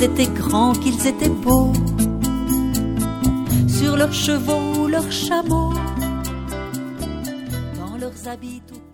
étaient grands, qu'ils étaient beaux, sur leurs chevaux ou leurs chameaux, dans leurs habits tout